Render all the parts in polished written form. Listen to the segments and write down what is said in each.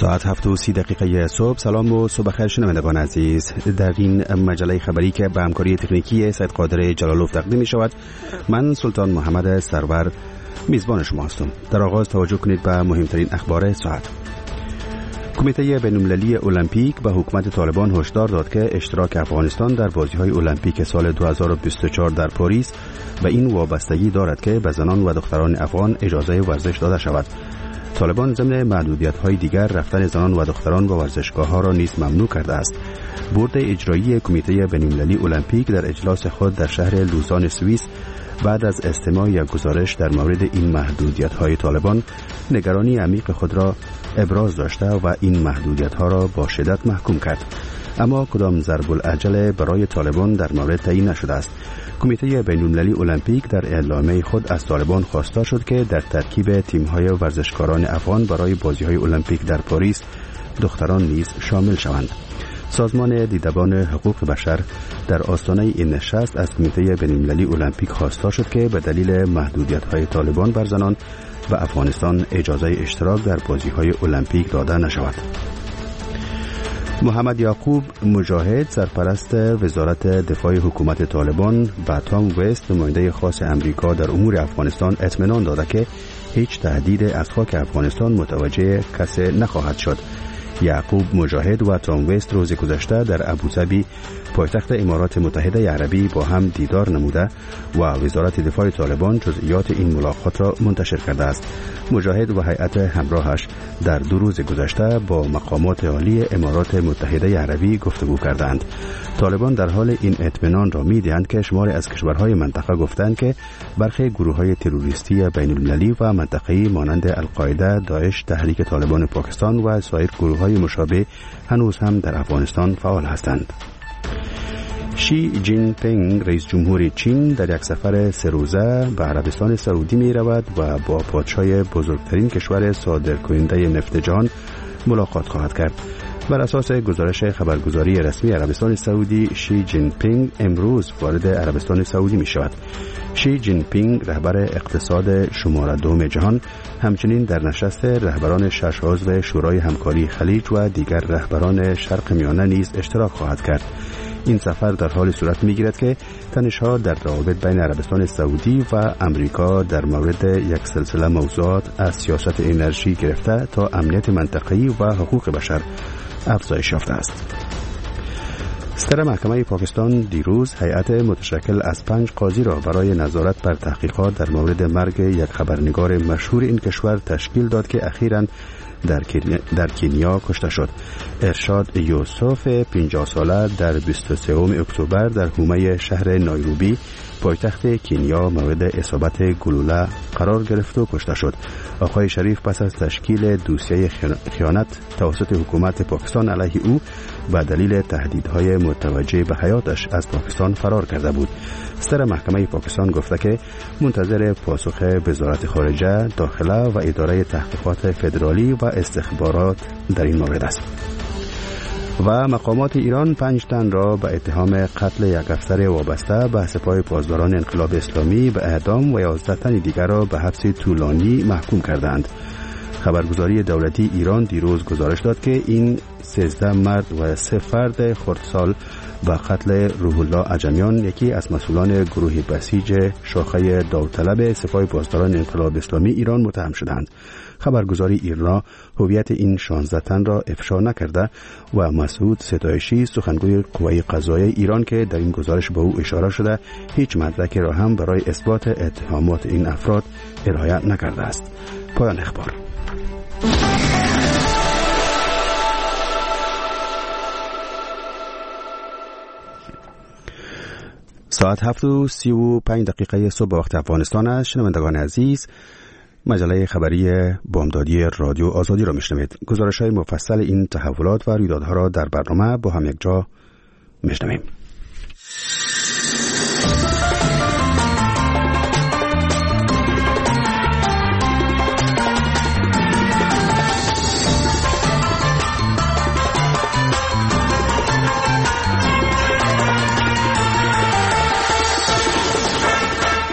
ساعت 7:30 صبح. سلام و صبح خیر شنوندگان عزیز. در این مجله خبری که به همکاری تکنیکی سید قادر جلالوف تقدیم می شود، من سلطان محمد سرور میزبان شما هستم. در آغاز توجه کنید به مهمترین اخبار ساعت. کمیته بین‌المللی المپیک به حکومت طالبان هشدار داد که اشتراک افغانستان در بازی‌های المپیک سال 2024 در پاریس به این وابستگی دارد که به زنان و دختران افغان اجازه ورزش داده شود. طالبان ضمن محدودیت‌های دیگر رفتن زنان و دختران به ورزشگاه‌ها را نیز ممنوع کرده است. بورد اجرایی کمیته بین‌المللی المپیک در اجلاس خود در شهر لوزان سوئیس بعد از استماع یک گزارش در مورد این محدودیت‌های طالبان نگرانی عمیق خود را ابراز داشته و این محدودیت‌ها را با شدت محکوم کرد. اما کدام ضرب العجل برای طالبان در مورد تعیین نشده است. کمیته بین‌المللی المپیک در اعلامیه خود از طالبان خواسته شد که در ترکیب تیم‌های ورزشکاران افغان برای بازی‌های المپیک در پاریس دختران نیز شامل شوند. سازمان دیدبان حقوق بشر در آستانه این نشست از کمیته بین‌المللی المپیک خواسته شد که به دلیل محدودیت‌های طالبان بر زنان و افغانستان اجازه اشتراک در بازی‌های المپیک داده نشود. محمد یعقوب مجاهد، سرپرست وزارت دفاع حکومت طالبان، به تام وست، نماینده خاص امریکا در امور افغانستان، اطمینان داده که هیچ تهدید از خاک افغانستان متوجه کسی نخواهد شد. یعقوب مجاهد و تام وست روز گذشته در ابوظبی پایتخت امارات متحده عربی با هم دیدار نموده و وزارت دفاع طالبان جزئیات این ملاقات را منتشر کرده است. مجاهد و هیئت همراهش در 2 روز گذشته با مقامات عالی امارات متحده عربی گفتگو کردند. طالبان در حال این اطمینان را می‌دهند که شماری از کشورهای منطقه گفتند که برخی گروه‌های تروریستی بین‌المللی و منطقه‌ای مانند القاعده، داعش، تحریک طالبان پاکستان و سایر گروه‌های مشابه هنوز هم در افغانستان فعال هستند. شی جین پینگ، رئیس جمهور چین، در یک سفر 3 روزه به عربستان سعودی می رود و با پادشاه بزرگترین کشور صادرکننده نفت جهان ملاقات خواهد کرد. بر اساس گزارش خبرگزاری رسمی عربستان سعودی، شی جین پینگ امروز وارد عربستان سعودی می شود. شی جین پینگ، رهبر اقتصاد شماره 2 جهان، همچنین در نشست رهبران 6 عضو شورای همکاری خلیج و دیگر رهبران شرق میانه نیز اشتراک خواهد کرد. این سفر در حال صورت می‌گیرد که تنش‌ها در روابط بین عربستان سعودی و امریکا در مورد یک سلسله موضوعات از سیاست انرژی گرفته تا امنیت منطقه‌ای و حقوق بشر افزایش یافته است. ستر محکمه پاکستان دیروز هیئت متشکل از 5 قاضی را برای نظارت بر تحقیقات در مورد مرگ یک خبرنگار مشهور این کشور تشکیل داد که اخیراً در کنیا کشته شد. ارشاد یوسف، 50 ساله، در 23 اکتبر در حومه شهر نایروبی پایتخت کنیا مورد اصابت گلوله قرار گرفت و کشته شد. آقای شریف پس از تشکیل دوسیه خیانت توسط حکومت پاکستان علیه او به دلیل تهدیدهای متوجه به حیاتش از پاکستان فرار کرده بود. ستر محکمه پاکستان گفته که منتظر پاسخ وزارت خارجه، داخله و اداره تحقیقات فدرالی و استخبارات در این مورد است. و مقامات ایران 5 تن را به اتهام قتل یک افسر وابسته به سپاه پاسداران انقلاب اسلامی به اعدام و 11 تن دیگر را به حبس طولانی محکوم کردند. خبرگزاری دولتی ایران دیروز گزارش داد که این 13 مرد و 3 فرد خردسال به قتل روح الله عجمیان، یکی از مسئولان گروه بسیج شاخه داوطلب سپاه پاسداران انقلاب اسلامی ایران متهم شدند. خبرگزاری ایرنا هویت این 16 تن را افشا نکرده و مسعود ستایشی، سخنگوی قوه قضاییه ایران که در این گزارش به او اشاره شده، هیچ مدرکی را هم برای اثبات اتهامات این افراد ارائه نکرده است. پایان اخبار. ساعت 7:35 صبح وقت افغانستان است. شنوندگان عزیز، مجله خبری بامدادی رادیو آزادی را میشنوید. گزارش‌های مفصل این تحولات و رویدادها را در برنامه با هم یک جا میشنویم.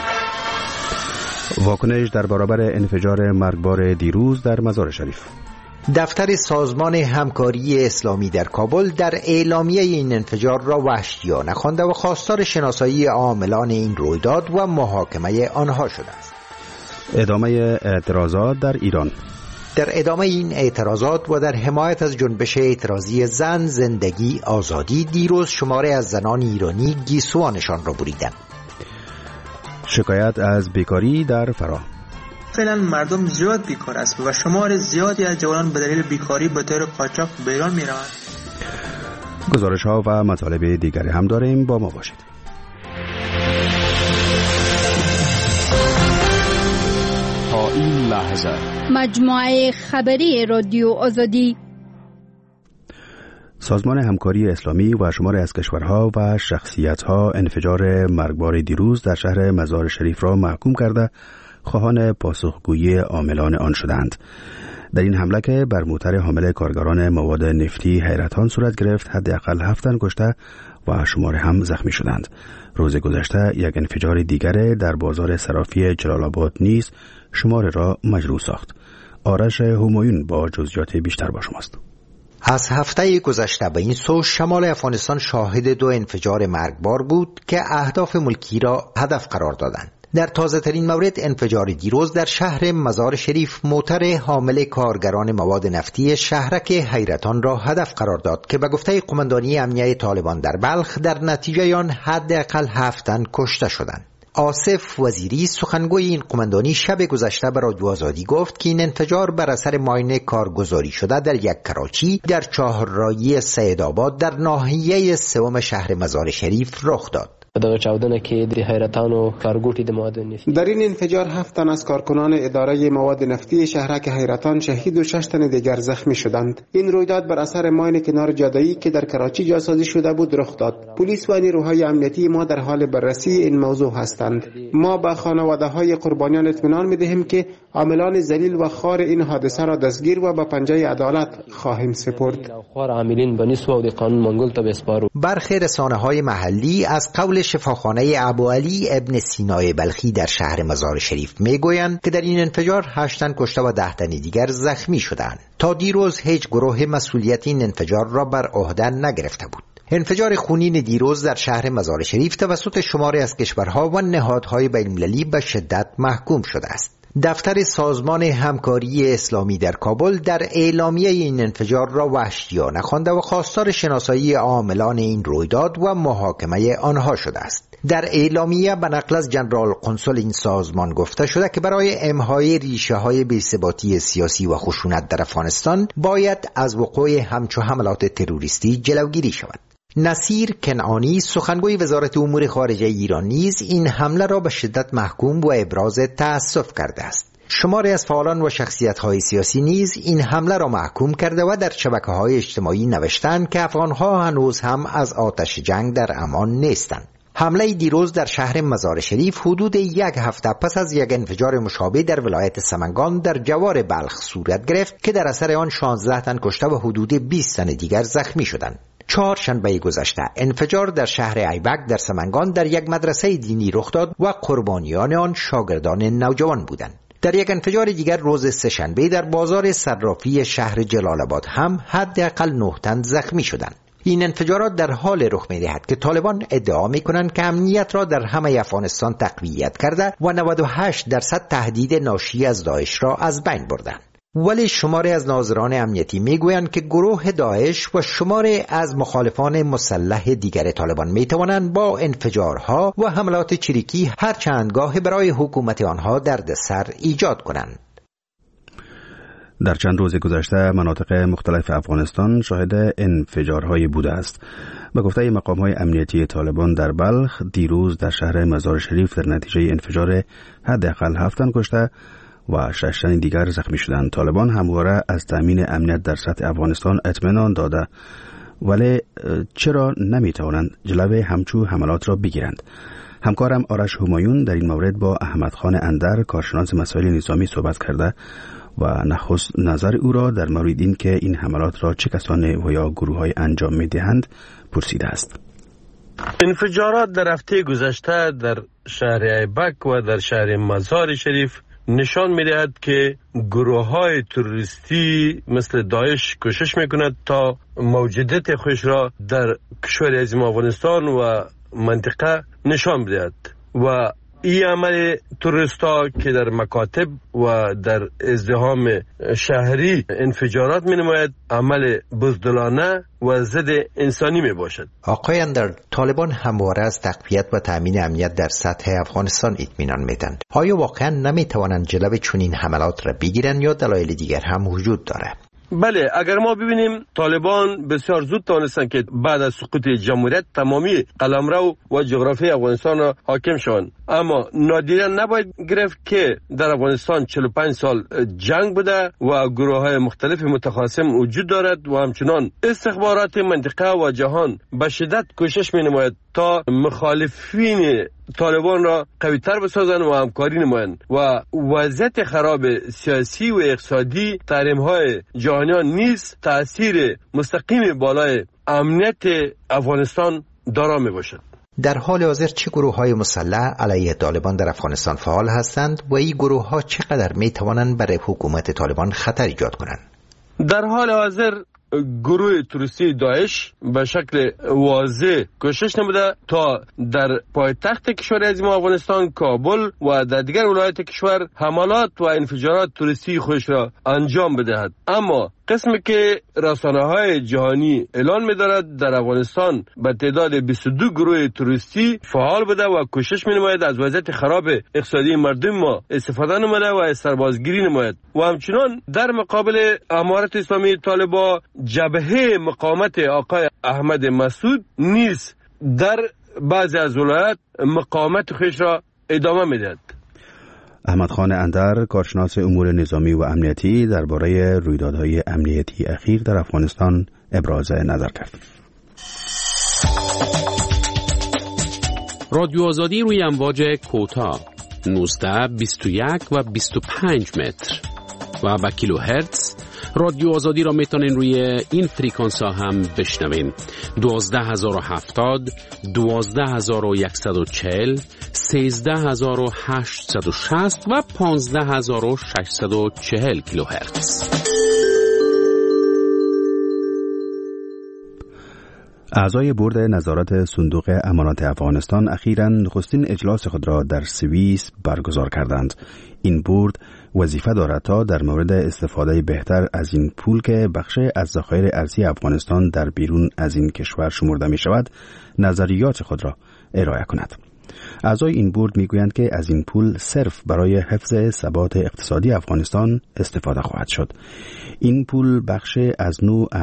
واکنش در برابر انفجار مرگبار دیروز در مزار شریف. دفتر سازمان همکاری اسلامی در کابل در اعلامیه این انفجار را وحشیانه خوانده و خواستار شناسایی عاملان این رویداد و محاکمه آنها شده است. ادامه اعتراضات در ایران. در ادامه این اعتراضات و در حمایت از جنبش اعتراضی زن، زندگی، آزادی، دیروز شماره از زنان ایرانی گیسوانشان را بریدند. شکایت از بیکاری در فرا. فعلا مردم زیاد بیکار است و شمار زیادی از جوانان به دلیل بیکاری به طور قاچاق به ایران می‌روند. گزارش ها و مطالب دیگری هم داریم، با ما باشید. تا این لحظه مجموعه خبری رادیو آزادی. سازمان همکاری اسلامی و شماری از کشورها و شخصیت‌ها انفجار مرگبار دیروز در شهر مزار شریف را محکوم کرده خواهان پاسخگویی عاملان آن شدند. در این حمله که بر موتر حامل کارگران مواد نفتی حیرتان صورت گرفت، حداقل 7 تن کشته و شمار هم زخمی شدند. روز گذشته یک انفجار دیگر در بازار صرافی جلال آباد نیز شمار را مجروح ساخت. آرش همایون با جزئیات بیشتر با شماست. از هفته گذشته به این سو شمال افغانستان شاهد 2 انفجار مرگبار بود که اهداف ملکی را هدف قرار دادند. در تازه ترین مورد انفجار دیروز در شهر مزار شریف موتر حامل کارگران مواد نفتی شهرک حیرتان را هدف قرار داد که به گفته قماندانی امنیه طالبان در بلخ در نتیجه آن حداقل 7 تن کشته شدند. آصف وزیری سخنگوی این قماندانی شب گذشته به رادیو آزادی گفت که این انفجار بر اثر ماین کارگزاری شده در یک کراچی در چهارراهی سیدآباد در ناحیه سوم شهر مزار شریف رخ داد. در این انفجار 7 تن از کارکنان اداره مواد نفتی شهرک حیرتان شهید و 6 تن دیگر زخمی شدند. این رویداد بر اثر ماین کنار جاده‌ای که در کراچی جاسازی شده بود رخ داد. پلیس و نیروهای امنیتی ما در حال بررسی این موضوع هستند. ما به خانواده‌های قربانیان اطمینان می‌دهیم که عاملان ذلیل و خوار این حادثه را دستگیر و به پنجه عدالت خواهیم سپرد. برخی رسانه‌های محلی از قول شفاخانه ابو علی ابن سینای بلخی در شهر مزار شریف میگویند که در این انفجار 8 تن کشته و 10 تن دیگر زخمی شدند. تا دیروز هیچ گروه مسئولیت این انفجار را بر عهده نگرفته بود. انفجار خونین دیروز در شهر مزار شریف توسط شماری از کشورها و نهادهای بین‌المللی به شدت محکوم شده است. دفتر سازمان همکاری اسلامی در کابل در اعلامیه این انفجار را وحشیانه خوانده و خواستار شناسایی عاملان این رویداد و محاکمه آنها شده است. در اعلامیه به نقل از جنرال قنصل این سازمان گفته شده که برای امحای ریشه‌های بی‌ثباتی سیاسی و خشونت در افغانستان باید از وقوع همچو حملات تروریستی جلوگیری شود. نصیر کنعانی سخنگوی وزارت امور خارجه ایران نیز این حمله را به شدت محکوم و ابراز تأسف کرده است. شماری از فعالان و شخصیت‌های سیاسی نیز این حمله را محکوم کرده و در شبکه‌های اجتماعی نوشتند که افغان‌ها هنوز هم از آتش جنگ در امان نیستند. حمله دیروز در شهر مزار شریف حدود 1 هفته پس از یک انفجار مشابه در ولایت سمنگان در جوار بلخ صورت گرفت که در اثر آن 16 تن کشته و حدود 20 تن دیگر زخمی شدند. چهارشنبه گذشته انفجار در شهر ایبک در سمنگان در یک مدرسه دینی رخ داد و قربانیان آن شاگردان نوجوان بودند. در یک انفجار دیگر روز سه‌شنبه در بازار صرافی شهر جلال آباد هم حداقل 9 تن زخمی شدند. این انفجارات در حال رخ می‌دهد که طالبان ادعا می‌کنند که امنیت را در همه افغانستان تقویت کرده و 98% تهدید ناشی از داعش را از بین بردند. ولی شماری از ناظران امنیتی میگویند که گروه داعش و شماری از مخالفان مسلح دیگر طالبان میتوانند با انفجارها و حملات چریکی هر چند گاه برای حکومت آنها دردسر ایجاد کنند. در چند روز گذشته مناطق مختلف افغانستان شاهد انفجارهای بوده است. به گفته مقام‌های امنیتی طالبان در بلخ دیروز در شهر مزار شریف در نتیجه انفجار حداقل 7 تن کشته و 6 تن دیگر زخمی شدند. طالبان همواره از تأمین امنیت در سطح افغانستان اطمینان داده، ولی چرا نمیتوانند جلوی همچو حملات را بگیرند؟ همکارم آرش همایون در این مورد با احمد خان اندر کارشناس مسائل نظامی صحبت کرده و نخست نظر او را در مورد این که این حملات را چه کسانی و یا گروه‌های انجام می‌دهند پرسیده است. انفجارات در هفته گذشته در شهر ایبک و در شهر مزار شریف نشان می‌دهد که گروه‌های تروریستی مثل داعش کوشش می‌کند تا موجودیت خودش را در کشور عظیم افغانستان و منطقه نشان بدهد و این عمل تروریستا که در مکاتب و در ازدحام شهری انفجارات می نماید عمل بزدلانه و ضد انسانی می باشد. آقای اندر، طالبان همواره از تقویت و تامین امنیت در سطح افغانستان اطمینان میدند. آیا واقعا نمی توانند جلوی چنین حملات را بگیرند یا دلایل دیگر هم وجود دارد؟ بله، اگر ما ببینیم طالبان بسیار زود توانستند که بعد از سقوط جمهوریت تمامی قلمرو و جغرافی افغانستان را حاکم شوند، اما نادیده نباید گرفت که در افغانستان 45 سال جنگ بوده و گروه‌های مختلف متخاصم وجود دارد و همچنان استخبارات منطقه و جهان به شدت کوشش می‌نماید تا مخالفین طالبان را قوی‌تر بسازند و همکاری نمایند و وضعیت خراب سیاسی و اقتصادی تحریم‌های جهانیان نیز تأثیر مستقیم بالای امنیت افغانستان دارا میباشد. در حال حاضر چه گروه‌های مسلح علیه طالبان در افغانستان فعال هستند و این گروه‌ها چقدر می‌توانند برای حکومت طالبان خطر ایجاد کنند؟ در حال حاضر گروه تروریستی داعش به شکل واضح کوشش نموده تا در پایتخت کشور عظیم افغانستان کابل و در دیگر ولایات کشور حملات و انفجارات تروریستی خودش را انجام بدهد، اما قسمی که رسانه‌های جهانی اعلان می‌دارد در افغانستان به تعداد 22 گروه تروریستی فعال بوده و کوشش می‌نماید از وضعیت خراب اقتصادی مردم ما استفاده نماید و سربازگیری نماید و همچنان در مقابل امارت اسلامی طالبان جبهه مقاومت آقای احمد مسعود نیز در بعضی از ولایات مقاومت خودش را ادامه می‌دهد. احمد خان اندر، کارشناس امور نظامی و امنیتی، درباره رویدادهای امنیتی اخیر در افغانستان ابراز نظر کرد. رادیو آزادی روی امواج کوتاه 19، 21 و 25 متر و با کیلوهرتز. رادیو آزادی را میتونین روی این فریکانس ها هم بشنوین: 12070، 12140، 13860 و 15640 کیلوهرتز. اعضای بورد نظارت صندوق امانات افغانستان اخیراً نخستین اجلاس خود را در سوئیس برگزار کردند. این بورد وظیفه دارد تا در مورد استفاده بهتر از این پول که بخشی از ذخایر ارزی افغانستان در بیرون از این کشور شمرده می شود نظریات خود را ارائه کند. اعضای این بورد میگویند که از این پول صرف برای حفظ ثبات اقتصادی افغانستان استفاده خواهد شد. این پول بخش از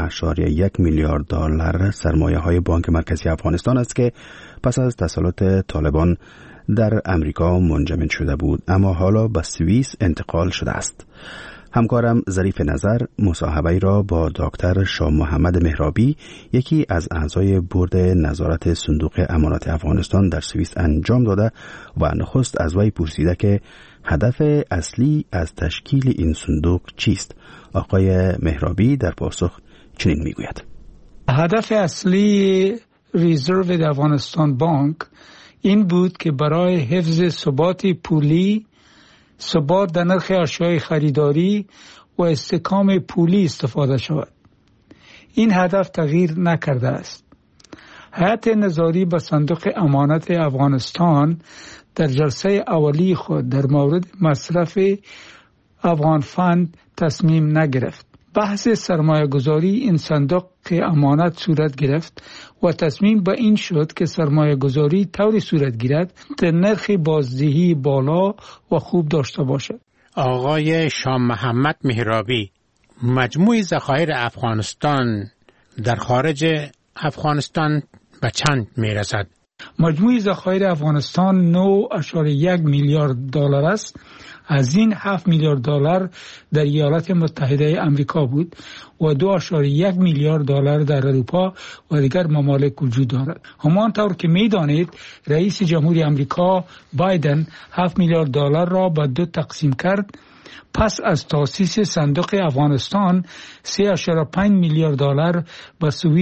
9.1 میلیارد دلار سرمایه های بانک مرکزی افغانستان است که پس از تسلط طالبان در امریکا منجمد شده بود، اما حالا به سوئیس انتقال شده است. همکارم ظریف نظر مصاحبه‌ای را با دکتر شاه محمد مهرابی، یکی از اعضای بورد نظارت صندوق امانات افغانستان در سوئیس انجام داده و نخست از وی پرسیده که هدف اصلی از تشکیل این صندوق چیست. آقای مهرابی در پاسخ چنین میگوید: هدف اصلی ریزرو افغانستان بانک این بود که برای حفظ ثبات پولی، ثبات در نرخ اشیاء خریداری و استحکام پولی استفاده شود. این هدف تغییر نکرده است. هیئت نظاری به صندوق امانات افغانستان در جلسه اولی خود در مورد مصرف افغان فند تصمیم نگرفت. بحث سرمایه گذاری این صندوق امانت صورت گرفت و تصمیم به این شد که سرمایه گذاری طوری صورت گیرد که نرخ بازدهی بالا و خوب داشته باشد. آقای شاه محمد مهرابی، مجموع ذخایر افغانستان در خارج افغانستان به چند میرسد؟ مجموع ذخایر افغانستان 9.1 میلیارد دلار است. از این 7 میلیارد دلار در ایالات متحده آمریکا بود و 2.1 میلیارد دلار در اروپا و دیگر ممالک وجود دارد. همانطور که می‌دانید رئیس جمهوری آمریکا بایدن 7 میلیارد دلار را به دو تقسیم کرد. پس از تأسیس صندوق افغانستان 3.5 میلیارد دلار به سوئیس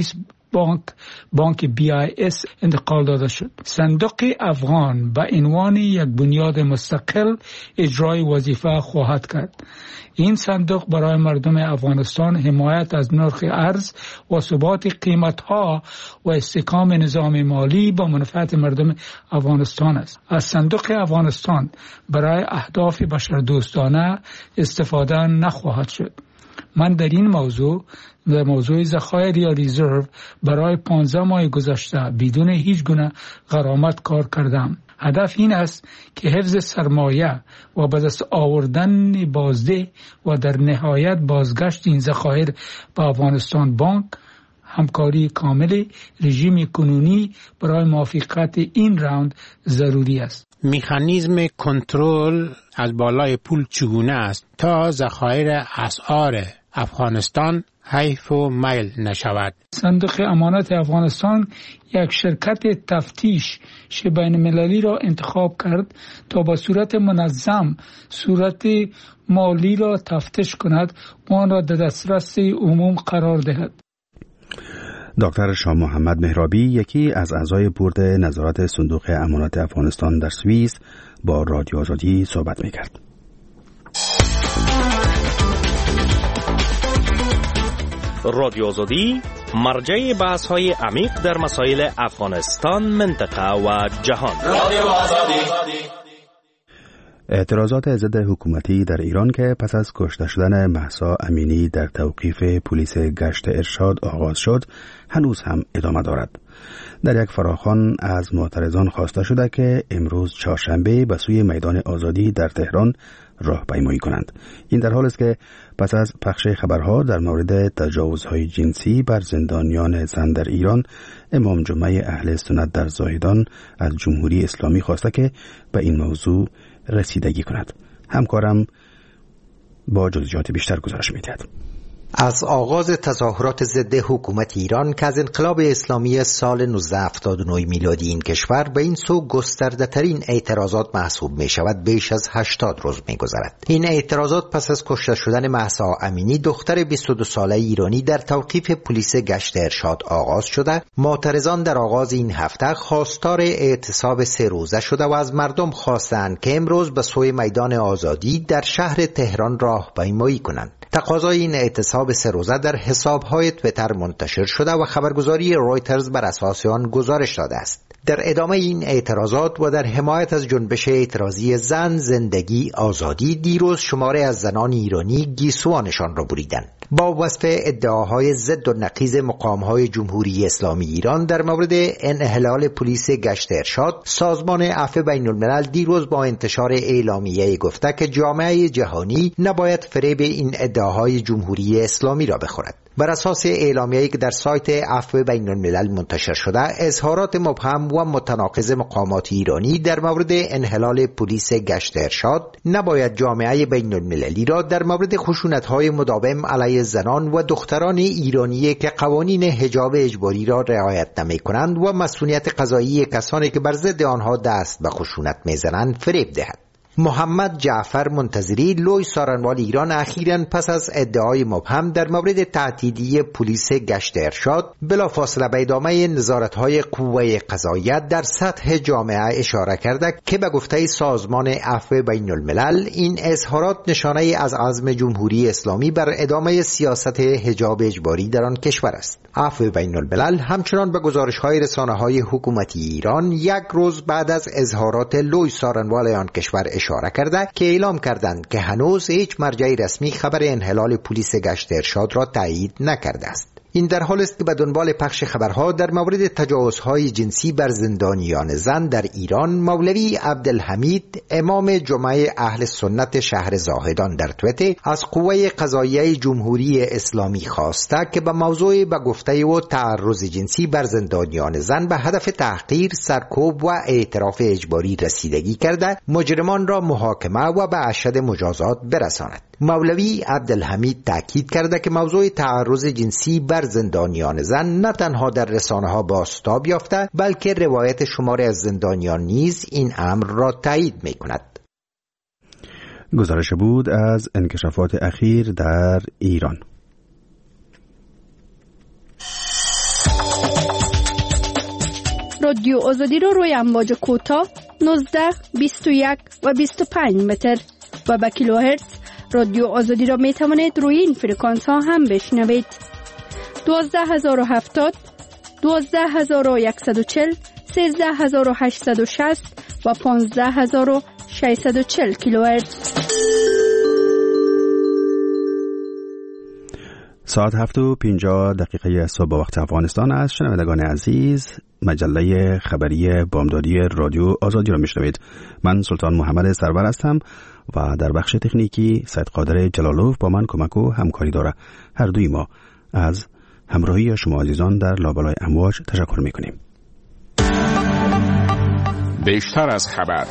بانک BIS انتقال داده شد. صندوق افغان به عنوان یک بنیاد مستقل اجرای وظیفه خواهد کرد. این صندوق برای مردم افغانستان حمایت از نرخ ارز و ثبات قیمت‌ها و استحکام نظام مالی با منفعت مردم افغانستان است. از صندوق افغانستان برای اهداف بشردوستانه استفاده نخواهد شد. من در این موضوع ذخایر یا ریزرو برای 15 ماه گذشته بدون هیچ گونه غرامت کار کردم. هدف این است که حفظ سرمایه و به دست آوردن بازده و در نهایت بازگشت این ذخایر به افغانستان بانک همکاری کامل رژیم کنونی برای موافقت این راوند ضروری است. مکانیزم کنترل از بالای پول چگونه است تا ذخایر اسعار افغانستان حیف و میل نشود؟ صندوق امانت افغانستان یک شرکت تفتیش بین المللی را انتخاب کرد تا با صورت منظم صورت مالی را تفتیش کند و آن را در دسترس عموم قرار دهد. دکتر شاه محمد مهرابی، یکی از اعضای بورد نظارت صندوق امانات افغانستان در سوئیس، با رادیو آزادی صحبت می‌کرد. رادیو آزادی مرجع بحث‌های عمیق در مسائل افغانستان، منطقه و جهان. رادیو آزادی. اعتراضات ضد حکومتی در ایران که پس از کشته شدن مهسا امینی در توقیف پلیس گشت ارشاد آغاز شد، هنوز هم ادامه دارد. در یک فراخوان از معترضان خواسته شده که امروز چهارشنبه به سوی میدان آزادی در تهران راهپیمایی کنند. این در حالی است که پس از پخش خبرها در مورد تجاوزهای جنسی بر زندانیان زن در ایران، امام جمعه اهل سنت در زاهدان از جمهوری اسلامی خواسته که به این موضوع رسیدگی کند. همکارم با جزئیات بیشتر گزارش می‌دهد. از آغاز تظاهرات ضد حکومت ایران که از انقلاب اسلامی سال 1979 میلادی این کشور به این سو گسترده ترین اعتراضات محسوب می شود، بیش از 80 روز می گذرد. این اعتراضات پس از کشته شدن مهسا امینی، دختر 22 ساله ایرانی، در توقیف پلیس گشت ارشاد آغاز شده. معترضان در آغاز این هفته خواستار اعتصاب 3 روزه شده و از مردم خواستند که امروز به سوی میدان آزادی در شهر تهران راهپیمایی کنند. تقاضای این اعتصاب 3 روزه در حساب‌های توییتر منتشر شده و خبرگزاری رویترز بر اساس آن گزارش داده است. در ادامه این اعتراضات و در حمایت از جنبش اعتراضی زن، زندگی، آزادی، دیروز شماری از زنان ایرانی گیسوانشان را بریدند. با وصف ادعاهای ضد و نقیض مقام‌های جمهوری اسلامی ایران در مورد انحلال پلیس گشت ارشاد، سازمان عفو بین الملل دیروز با انتشار اعلامیه گفته که جامعه جهانی نباید فریب این ادعاهای جمهوری اسلامی را بخورد. بر اساس اعلامیه‌ای که در سایت عفو بین الملل منتشر شده، اظهارات مبهم و متناقض مقامات ایرانی در مورد انحلال پلیس گشت ارشاد نباید جامعه بین المللی را در مورد خشونت‌های مداوم علیه زنان و دختران ایرانی که قوانین حجاب اجباری را رعایت نمی‌کنند و مسئولیت قضایی کسانی که بر ضد آنها دست به خشونت می‌زنند فریب دهد. محمد جعفر منتظری، لوی سارنوال ایران، اخیراً پس از ادعای مبهم در مورد تعطیلی پلیس گشت ارشاد بلافاصله به ادامه نظارت‌های قوه قضاییه در سطح جامعه اشاره کرده که به گفته سازمان عفو بین الملل این اظهارات نشانه از عزم جمهوری اسلامی بر ادامه سیاست حجاب اجباری در آن کشور است. عفو بین الملل همچنان به گزارش‌های رسانه‌های حکومتی ایران یک روز بعد از اظهارات لوی سارنوال آن کشور اشاره کرده که اعلام کردند که هنوز هیچ مرجع رسمی خبر انحلال پلیس گشت ارشاد را تایید نکرده است. این در حالی است که به دنبال پخش خبرها در مورد تجاوزهای جنسی بر زندانیان زن در ایران، مولوی عبدالحمید، امام جمعه اهل سنت شهر زاهدان، در توییتر از قوه قضاییه جمهوری اسلامی خواسته که به موضوع به گفته او تعرض جنسی بر زندانیان زن به هدف تحقیر، سرکوب و اعتراف اجباری رسیدگی کرده، مجرمان را محاکمه و به اشد مجازات برساند. مولوی عبدالحمید تاکید کرده که موضوع تعرض جنسی بر زندانیان زن نه تنها در رسانه‌ها بازتاب یافته، بلکه روایت شماری از زندانیان نیز این امر را تایید می‌کند. گزارش بود از انکشافات اخیر در ایران. رادیو آزادی را روی امواج کوتاه 19، 21 و 25 متر و با کیلوهرتز رادیو آزادی را می توانید روی این فرکانس ها هم بشنوید. 12070، 12140، 13860 و 15640 کیلوهرتز. ساعت 7:50 صبح به وقت افغانستان است. شنوندگان عزیز، مجله خبری بامدادی رادیو آزادی را میشنوید. من سلطان محمد سرور هستم و در بخش تکنیکی سید قادر جلالوف با من کمک و همکاری داره. هر دوی ما از همراهی شما عزیزان در لابلای امواج تشکر میکنیم. بیشتر از خبر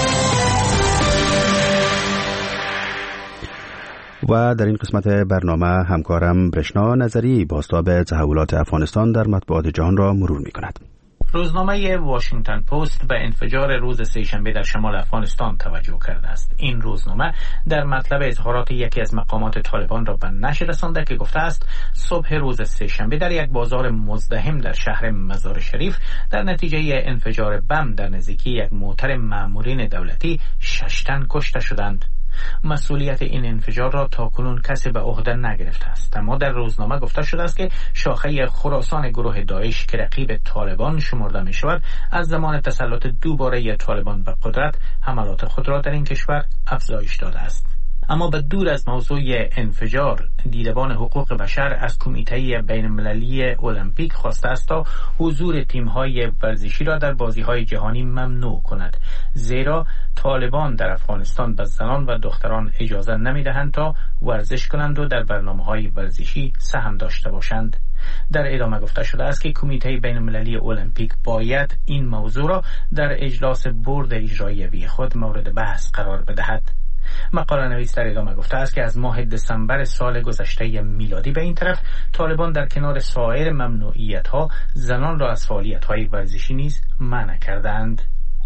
و در این قسمت برنامه همکارم برشنا نظری بازتاب تحولات افغانستان در مطبوعات جهان را مرور میکند. روزنامه واشنگتن پست به انفجار روز سه‌شنبه در شمال افغانستان توجه کرده است. این روزنامه در مطلب اظهارات یکی از مقامات طالبان را به نشر رسانده که گفته است صبح روز سه‌شنبه در یک بازار مزدحم در شهر مزار شریف در نتیجه انفجار بم در نزدیکی یک موتر مامورین دولتی 6 تن کشته شدند. مسئولیت این انفجار را تاکنون کسی به عهده نگرفته است، اما در روزنامه گفته شده است که شاخه خراسان گروه داعش که رقیب طالبان شمرده می شود از زمان تسلط دوباره طالبان به قدرت حملات خود را در این کشور افزایش داده است. اما به دور از موضوع انفجار، دیدبان حقوق بشر از کمیته بین‌المللی المپیک خواسته است تا حضور تیم‌های ورزشی را در بازی‌های جهانی ممنوع کند، زیرا طالبان در افغانستان به زنان و دختران اجازه نمی‌دهند تا ورزش کنند و در برنامه‌های ورزشی سهم داشته باشند. در ادامه گفته شده است که کمیته بین‌المللی المپیک باید این موضوع را در اجلاس بورد اجرایی خود مورد بحث قرار بدهد. مقاله نویس در ادامه گفته است که از ماه دسامبر سال گذشته میلادی به این طرف طالبان در کنار سایر ممنوعیت‌ها زنان را از فعالیت‌های ورزشی نیز منع کردند.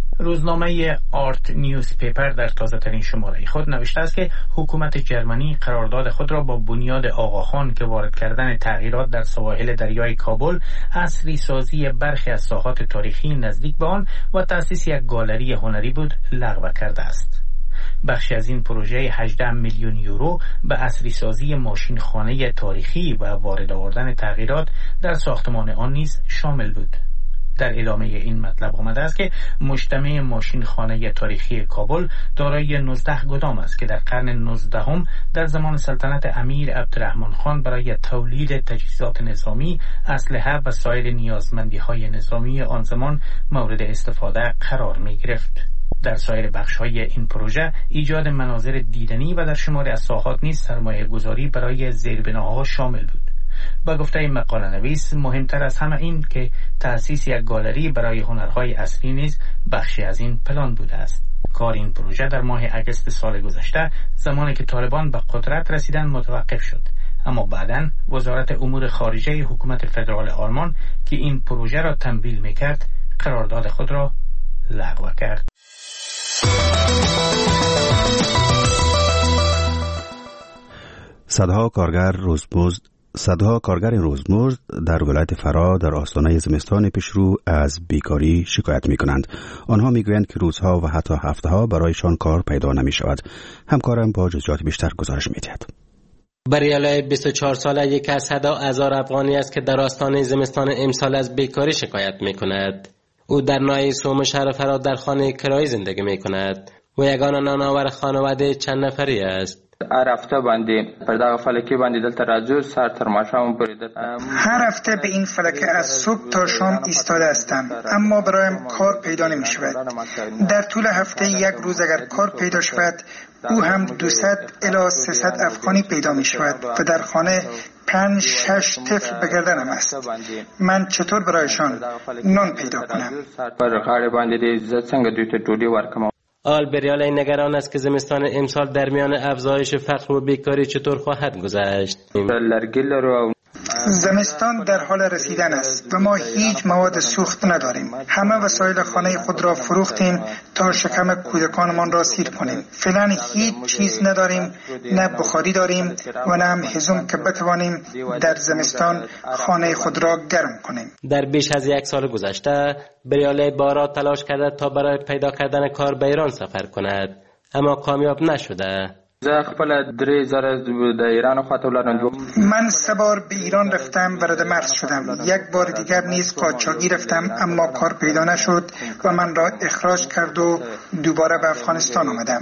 روزنامه آرت نیوز پیپر در تازه ترین شماره خود نوشته است که حکومت جرمنی قرارداد خود را با بنیاد آقاخان که وارد کردن تغییرات در سواحل دریای کابل، عصری سازی برخی از ساحات تاریخی نزدیک به آن و تأسیس یک گالری هنری بود لغو کرده است. بخشی از این پروژه 18 میلیون یورو به عصری سازی ماشین خانه تاریخی و وارد آوردن تغییرات در ساختمان آن نیز شامل بود. در ادامه این مطلب آمده است که مجتمع ماشین خانه تاریخی کابل دارای 19 گدام است که در قرن 19 در زمان سلطنت امیر عبدالرحمن خان برای تولید تجهیزات نظامی، اسلحه و سایر نیازمندی‌های نظامی آن زمان مورد استفاده قرار می گرفت. در سایر بخش‌های این پروژه ایجاد مناظر دیدنی و در شماری از ساحات نیز سرمایه‌گذاری برای زیربناها شامل بود. با گفته این مقاله نویس، مهمتر از همه این که تأسیس یک گالری برای هنرهای اصلی نیز بخشی از این پلان بوده است. کار این پروژه در ماه اگست سال گذشته زمانی که طالبان به قدرت رسیدن متوقف شد، اما بعداً وزارت امور خارجه حکومت فدرال آلمان که این پروژه را تمویل می‌کرد قرارداد خود را لغو کرد. صدها کارگر روزمزد در ولایت فرا در آستانه زمستان پیشرو از بیکاری شکایت می کنند. آنها می گویند که روزها و حتی هفته‌ها برایشان کار پیدا نمی شود. همکارم با جزئیات بیشتر گزارش می دهد. بریالای 24 ساله یک از صدا هزار افغانی است که در آستانه زمستان امسال از بیکاری شکایت می کند. او در ناحیه سوم شهر فرا در خانه کرایه زندگی می کند و یگانه نانآور خانواده چند نفری است. هر هفته باندې پر دغه فلکه باندې دلته راځو سر تر ماښام پورې. هر هفته به این فلکه از صبح تا شام ایستاده هستم، اما برایم کار پیدا نمی شود. در طول هفته یک روز اگر کار پیدا شود، او هم 200 الی 300 افغانی پیدا می شود و در خانه 5-6 طفل به گردنم است. من چطور برایشان نان پیدا کنم؟ پر غاړه باندې دې زه څنګه دوی ته ډوډۍ ورکوم؟ آلبریال نگران است که زمستان امسال در میان افزایش فقر و بیکاری چطور خواهد گذشت. زمستان در حال رسیدن است و ما هیچ مواد سوخت نداریم. همه وسایل خانه خود را فروختیم تا شکم کودکانمان را سیر کنیم. فعلا هیچ چیز نداریم، نه بخاری داریم و نه هم هیزم که بتوانیم در زمستان خانه خود را گرم کنیم. در بیش از 1 سال گذشته بریاله بارا تلاش کرده تا برای پیدا کردن کار به ایران سفر کند، اما کامیاب نشده. من 3 بار به ایران رفتم و رد مرز شدم. 1 بار دیگر نیز قاچاقی رفتم اما کار پیدا نشد و من را اخراج کرد و دوباره به افغانستان آمدم.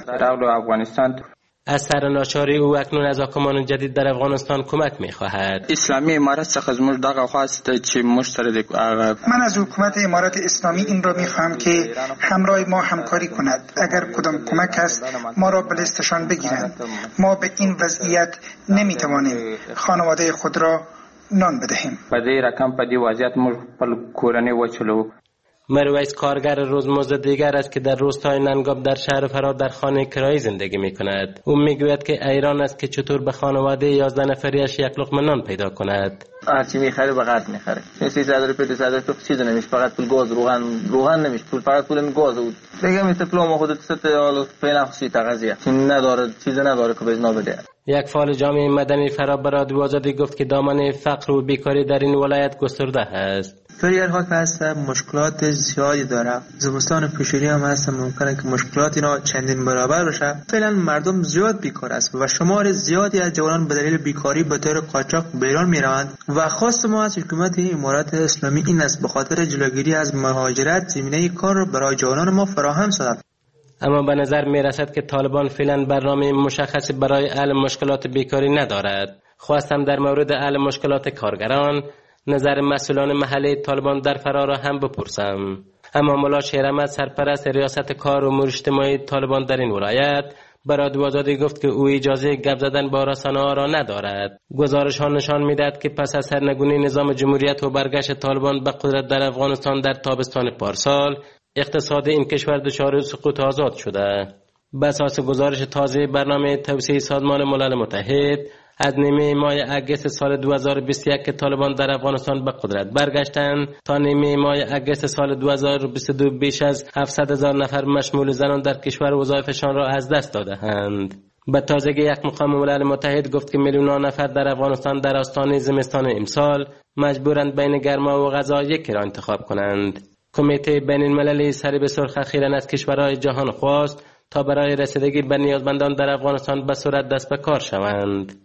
از سرناچاری او اکنون از حاکمان جدید در افغانستان کمک می‌خواهد. اسلامی امارت څخه زموږ دغه خواست چې مشترک من از حکومت امارت اسلامی این را می‌خواهم که همراه ما همکاری کند. اگر کدام کمک است ما را به لیستشان بگیرند. ما به این وضعیت نمی‌توانیم خانواده خود را نان بدهیم. په دې رقم په دې وضعیت موږ خپل کورنۍ وچلو. مرویس کارگر روزمزد دیگر است که در روستای ننگاب در شهر فرا در خانه کرایی زندگی می کند. او می گوید که ایران است که چطور به خانواده 11 نفریش 1 لقمه نان پیدا کند. هرچی میخره به قد میخره. 300 روپیه 200 روپیه چیزی نمیشه، فقط پول گاز روغن نمیشه، فقط پول گاز بود. دیگه میتپلو خودت ست حالا فینخسی تغذیه نداره، چیزی نداره که بزنا بده. یک فعال جامعه مدنی فرا به رادیو آزادی گفت که دامن فقر و بیکاری در این ولایت گسترده است. فریال ها که هست مشکلات زیادی داره. زمستان پیشری هم هست، ممکنه که مشکلات اینا چندین برابر بشه. فعلا مردم زیاد بیکار است و شمار زیادی از جوانان به دلیل بیکاری به طور قاچاق به ایران میروند و خواست ما از حکومت امارات اسلامی این است به خاطر جلوگیری از مهاجرت زمینه کار را برای جوانان ما فراهم سازد. اما به نظر می رسد که طالبان فعلا برنامه مشخصی برای حل مشکلات بیکاری ندارد. خواستم در مورد حل مشکلات کارگران نظر مسئولان محلی طالبان در فرا را هم بپرسم. اما مولا شیراحمد سرپرست ریاست کار و امور اجتماعی طالبان در این ولایت به رادیو آزادی گفت که او اجازه گپ زدن با رسانه‌ها را ندارد. گزارش ها نشان می‌دهد که پس از سرنگونی نظام جمهوریت و برگشت طالبان به قدرت در افغانستان در تابستان پارسال، اقتصاد این کشور دچار سقوط آزاد شده. بر اساس گزارش تازه برنامه توسعه سازمان ملل متحد از نیمه ماه اگست سال 2021 که طالبان در افغانستان به قدرت برگشتند تا نیمه ماه اگست سال 2022 بیش از 700,000 نفر مشمول زنان در کشور وظایفشان را از دست داده‌اند. به تازگی یک مقام ملل متحد گفت که میلیون‌ها نفر در افغانستان در آستانه زمستان امسال مجبورند بین گرما و غذا یکی را انتخاب کنند. کمیته بین‌المللی صلیب سرخ اخیراً از کشورهای جهان خواست تا برای رسیدگی به نیازمندان در افغانستان به صورت دست به کار شوند.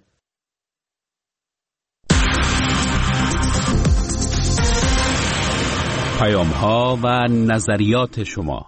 پیام‌ها و نظریات شما.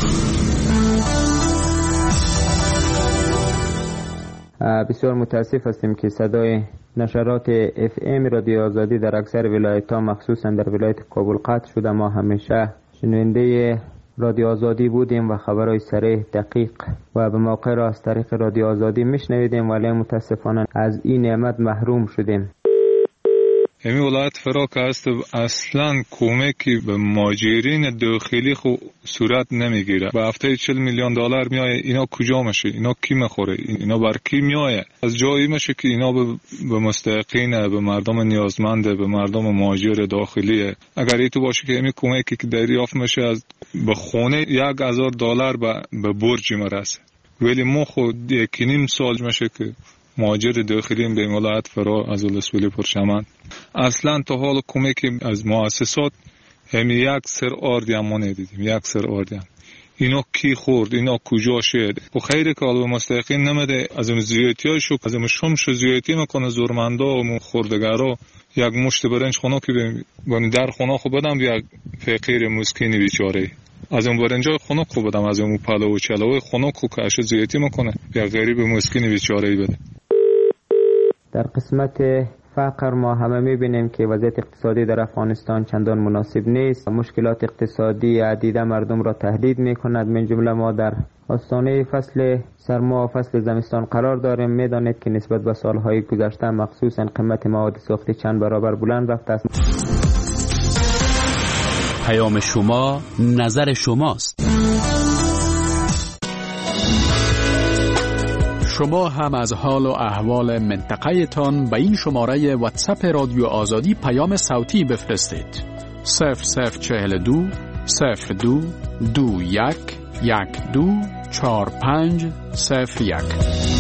بسیار متاسف هستیم که صدای نشرات FM رادیو آزادی در اکثر ولایت‌ها مخصوصا در ولایت کابل قطع شده. ما همیشه شنونده رادیو آزادی بودیم و خبرهای صریح، دقیق و به موقع را از طریق رادیو آزادی میشنویدیم، ولی متاسفانه از این نعمت محروم شدیم. همین ولایت فرا که است اصلا کمکی به مهاجرین داخلی خو صورت نمیگیره. به هفته 40 میلیون دلار میایه، اینا کجا میشه؟ اینا کی میخوره؟ اینا بر کی میایه؟ از جایی میشه که اینا به مستحقین، به مردم نیازمند، به مردم مهاجر داخلیه. اگر ای تو باشه که همین کمکی که دریافت میشه از به خونه 1,000 دلار به برج مرسه، ولی ما خود 1.5 سال میشه که مهاجر داخلی به ولایت فرا از ولسوالی پرچمن اصلا تا حال کمکی از مؤسسات همین 1 سر آردی هم ما ندیدیم. 1 سر آردی هم. اینا کی خورد؟ اینا کجا شد؟ و خیلی که به مستحقین نمیده. از اون زیادتی هایشو از اون شمش زیادتی میکنه زورمندا و خوردگارا. یک مشت برنج خونه که بهم در خونه خو بدم یک فقیر مسکینی بیچاره، از اون برنجای خونه خو بدم، از اون پلو و چلوی خونه خو که اش زیادتی میکنه یک غریب مسکینی بیچاره بده. در قسمت فقر ما همه میبینیم که وضعیت اقتصادی در افغانستان چندان مناسب نیست. مشکلات اقتصادی عدیده مردم را تهدید میکند. من جمله ما در آستانه فصل سرما و فصل زمستان قرار داریم. میدانید که نسبت به سالهای گذشته مخصوصا قیمت مواد سوختی چند برابر بلند رفته است. پیام شما نظر شماست. شما هم از حال و احوال منطقه تان به این شماره واتساپ رادیو آزادی پیام صوتی بفرستید. 0042 02 21 12 45 01.